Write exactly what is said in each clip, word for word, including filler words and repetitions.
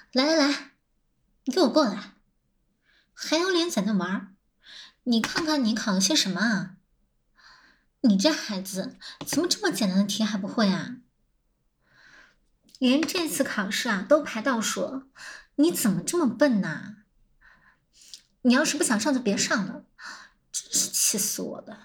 来来来，你给我过来！还有脸在那玩？你看看你考了些什么啊？你这孩子怎么这么简单的题还不会啊？连这次考试啊都排倒数，你怎么这么笨呢？你要是不想上就别上了，真是气死我了！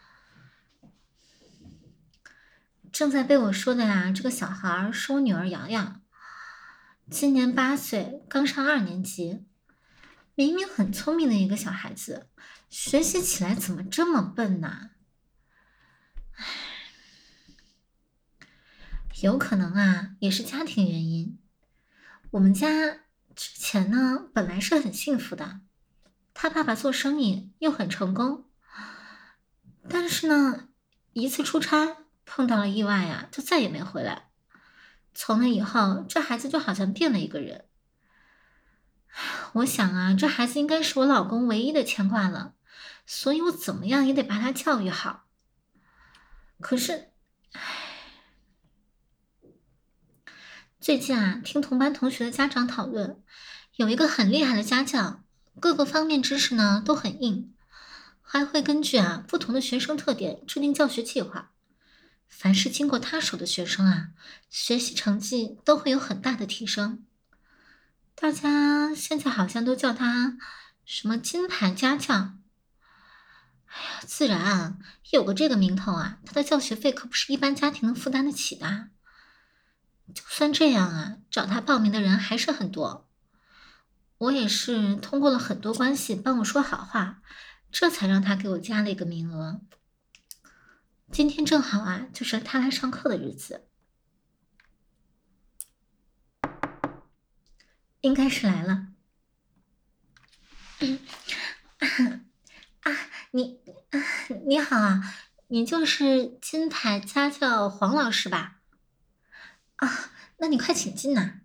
正在被我说的呀，这个小孩是我女儿瑶瑶，今年八岁，刚上二年级，明明很聪明的一个小孩子，学习起来怎么这么笨呢？有可能啊，也是家庭原因。我们家之前呢，本来是很幸福的，他爸爸做生意又很成功，但是呢，一次出差碰到了意外呀、就再也没回来。从那以后，这孩子就好像变了一个人。我想啊，这孩子应该是我老公唯一的牵挂了，所以我怎么样也得把他教育好。可是，最近啊，听同班同学的家长讨论，有一个很厉害的家教，各个方面知识呢都很硬，还会根据啊不同的学生特点制定教学计划。凡是经过他手的学生啊，学习成绩都会有很大的提升。大家现在好像都叫他什么金牌家教。哎呀，自然啊，有个这个名头啊，他的教学费可不是一般家庭能负担得起的。就算这样啊，找他报名的人还是很多。我也是通过了很多关系帮我说好话，这才让他给我加了一个名额。今天正好啊，就是他来上课的日子，应该是来了。啊，你啊，你好啊，你就是金牌家教黄老师吧？啊，那你快请进呐。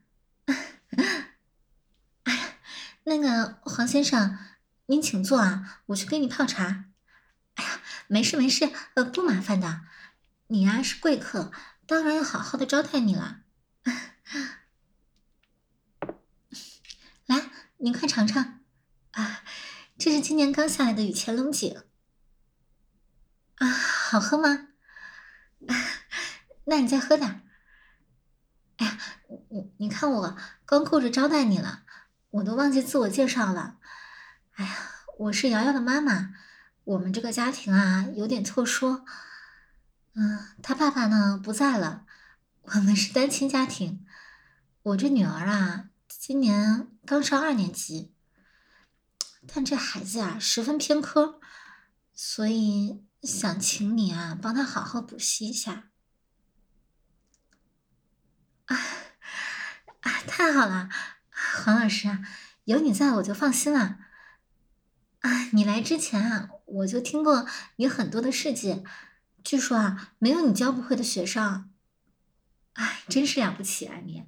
那个黄先生，您请坐啊，我去给你泡茶。哎呀，没事没事，呃，不麻烦的。你呀、是贵客，当然要好好的招待你了。来，您快尝尝啊，这是今年刚下来的雨前龙井啊，好喝吗？啊，那你再喝点儿。哎呀，你你看我光顾着招待你了，我都忘记自我介绍了。哎呀，我是瑶瑶的妈妈，我们这个家庭啊有点特殊，嗯，他爸爸呢不在了，我们是单亲家庭。我这女儿啊，今年刚上二年级，但这孩子啊十分偏科，所以想请你啊帮他好好补习一下。啊啊，太好了，黄老师啊，有你在我就放心了。啊，你来之前啊，我就听过你很多的事迹，据说啊，没有你教不会的学生。哎，真是了不起啊你！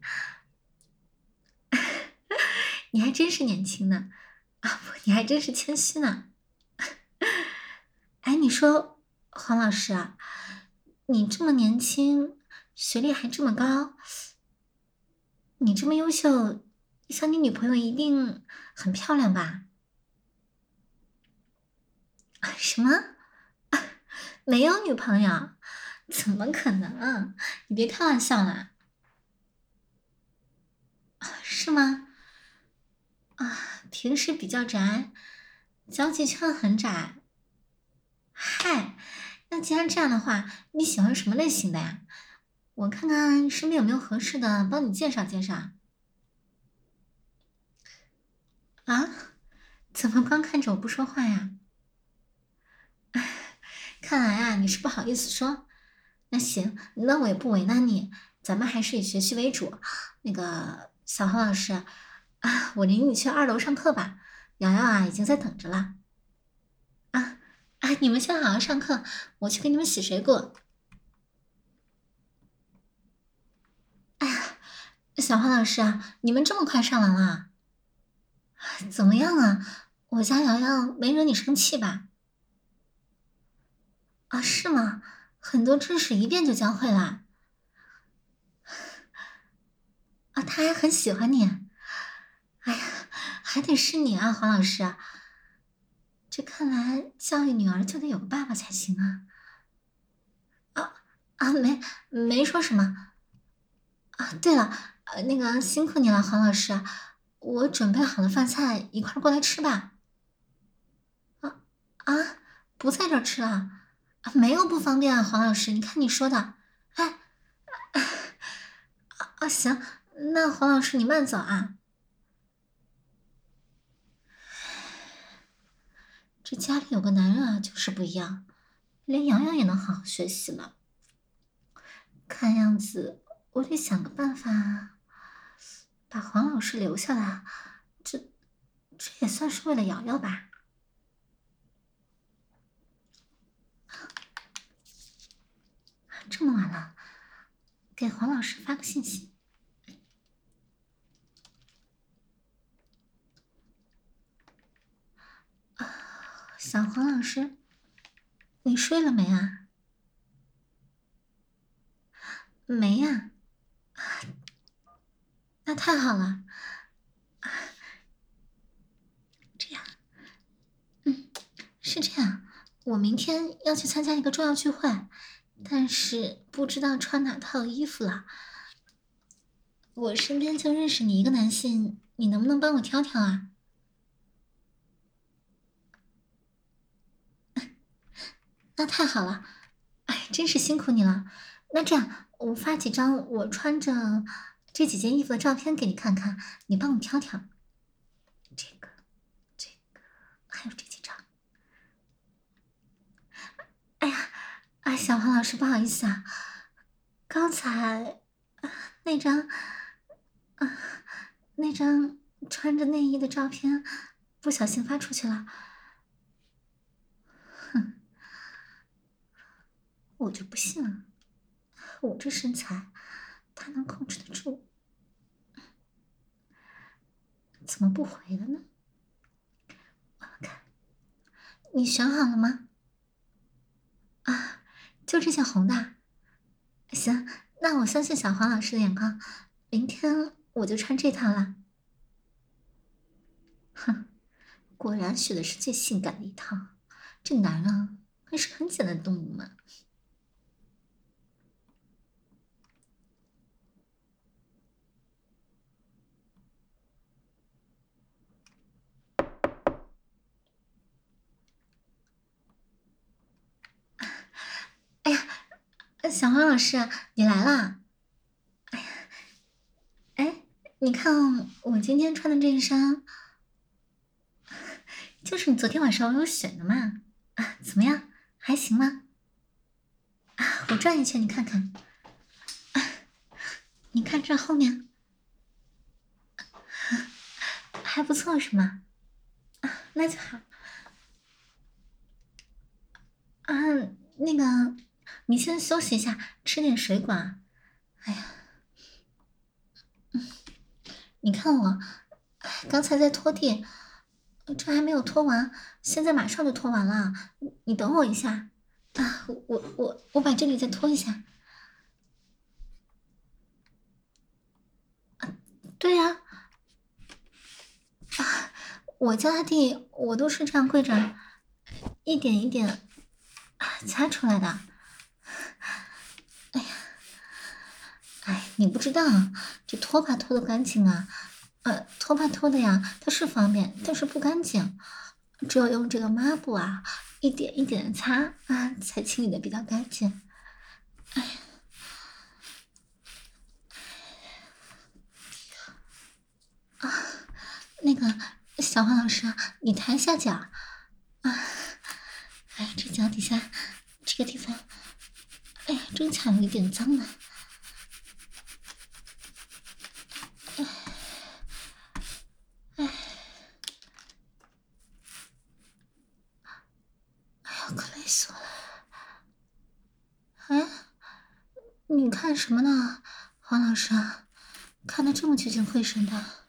你还真是年轻呢，啊不，你还真是谦虚呢。哎，你说黄老师啊，你这么年轻，学历还这么高，你这么优秀，想你女朋友一定很漂亮吧？啊什么？没有女朋友？怎么可能啊？你别开玩笑啦！是吗？啊，平时比较宅，交际圈很窄。嗨，那既然这样的话，你喜欢什么类型的呀？我看看身边有没有合适的，帮你介绍介绍。啊？怎么光看着我不说话呀？看来啊，你是不好意思说。那行，那我也不为难你，咱们还是以学习为主。那个小黄老师啊，我领你去二楼上课吧，瑶瑶啊已经在等着了。啊啊，你们先好好上课，我去给你们洗水果。哎呀，小黄老师啊，你们这么快上完了？怎么样啊？我家瑶瑶没惹你生气吧？啊，是吗？很多知识一遍就教会了。啊，他还很喜欢你。 还得是你啊，黄老师啊。这看来教育女儿就得有个爸爸才行啊。啊啊，没没说什么啊。对了，呃，那个辛苦你了，黄老师啊，我准备好了饭菜，一块儿过来吃吧。啊啊，不在这儿吃了？啊，没有不方便啊，黄老师，你看你说的。哎，啊啊行，那黄老师你慢走啊。这家里有个男人啊，就是不一样，连洋洋也能好好学习了。看样子我得想个办法把黄老师留下来，这这也算是为了瑶瑶吧。这么晚了，给黄老师发个信息。小黄老师，你睡了没啊？没呀、那太好了。这样，嗯，是这样，我明天要去参加一个重要聚会，但是不知道穿哪套衣服了。我身边就认识你一个男性，你能不能帮我挑挑啊？那太好了，哎，真是辛苦你了。那这样，我发几张我穿着这几件衣服的照片给你看看，你帮我挑挑。这个，这个，还有这几张。哎呀，啊，小黄老师，不好意思啊，刚才啊那张，啊，那张穿着内衣的照片不小心发出去了。哼，我就不信了，我这身材，他能控制得住？怎么不回了呢？我看，你选好了吗？啊，就这件红的。行，那我相信小黄老师的眼光，明天我就穿这套了。哼，果然学的是最性感的一套。这男人还是很简单的动物嘛。哎呀，小黄老师，你来啦！哎，你看我今天穿的这一身，就是你昨天晚上为我选的嘛。啊，怎么样？还行吗？啊，我转一圈，你看看。啊，你看这后面，还不错是吗？啊，那就好。啊，那个，你先休息一下，吃点水果啊。哎呀，你看我，哎刚才在拖地，这还没有拖完，现在马上就拖完了。你你等我一下啊，我我我把这里再拖一下。对呀，啊，我家的地我都是这样跪着，一点一点啊擦出来的。哎呀，哎，你不知道，这拖把拖的干净啊，呃，拖把拖的呀，它是方便，但是不干净，只有用这个抹布啊，一点一点的擦啊，才清理的比较干净。那个小黄老师啊，你抬一下脚啊，哎，这脚底下这个地方，哎呀，真卡有一点脏了。哎呀，可累死我了！哎，你看什么呢，黄老师啊？看得这么聚精会神的。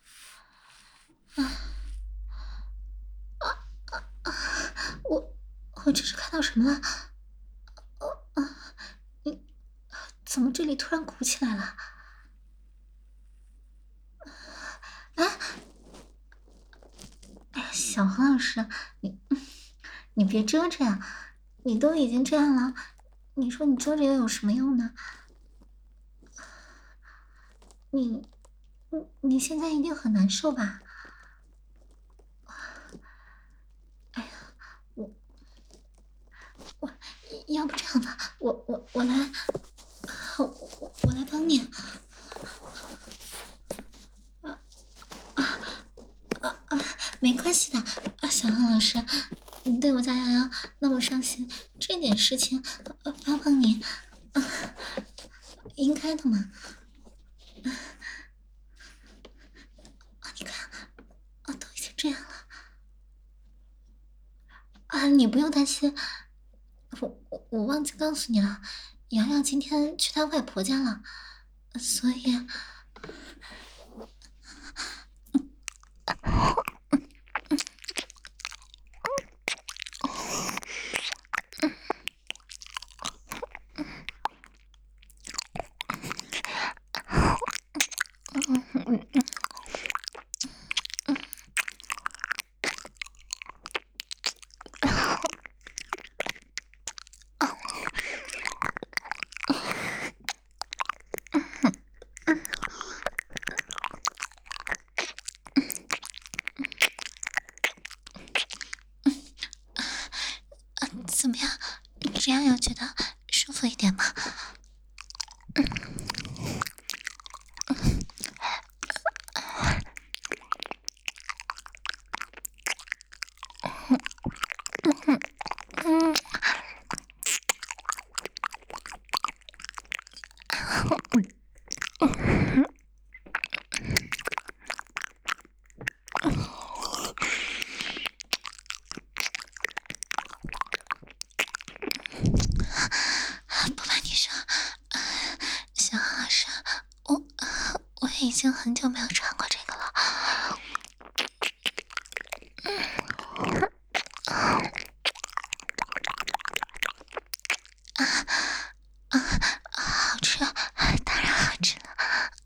我我这是看到什么了？你怎么这里突然鼓起来了？哎小黄老师，你你别遮着呀，你都已经这样了，你说你遮着又有什么用呢？你你你现在一定很难受吧？哎呀，我我要不这样吧，我我我来，我我我来帮你。啊啊啊啊！没关系的，啊，小黄老师，你对我家瑶瑶那么伤心，这点事情，呃帮帮你，啊，应该的嘛。啊，你看，啊，都已经这样了，啊，你不用担心，我我我忘记告诉你了，瑶瑶今天去她外婆家了，所以。怎么样？这样有觉得舒服一点吗？不瞒你说，小黄老师，我我已经很久没有穿过这个了。啊啊，好吃，当然好吃了。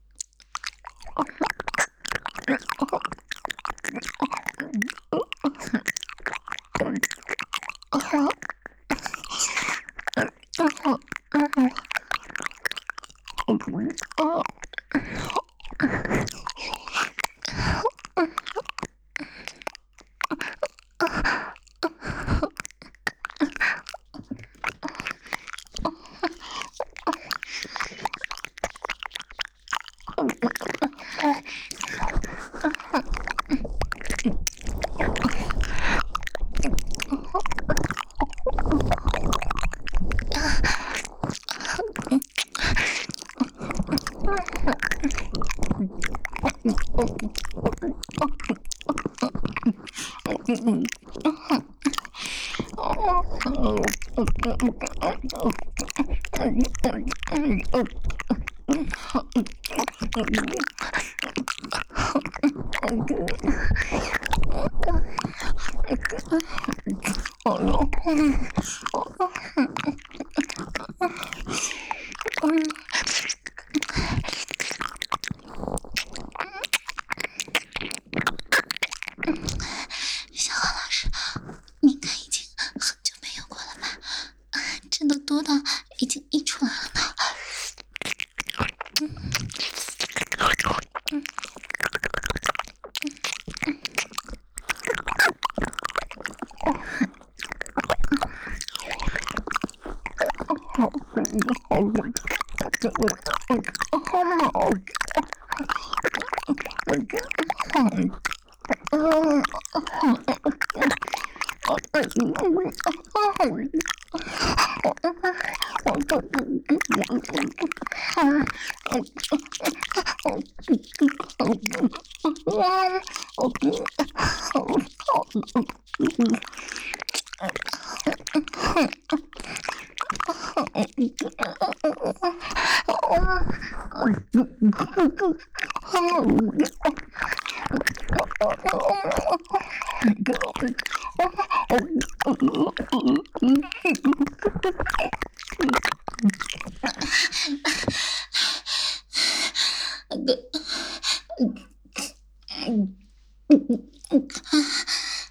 小黄老师，你应该已经很久没有过了吧？真的多到已经溢出来了呢。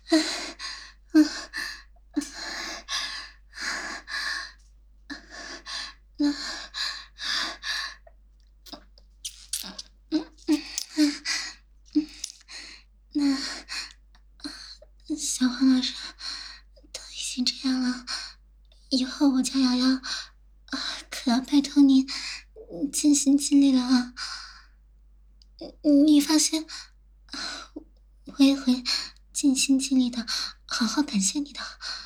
那，嗯嗯嗯，那小黄老师都已经这样了，以后我家瑶瑶啊，可要拜托您尽心尽力了啊！你放心，我也会尽心尽力的，好好感谢你的。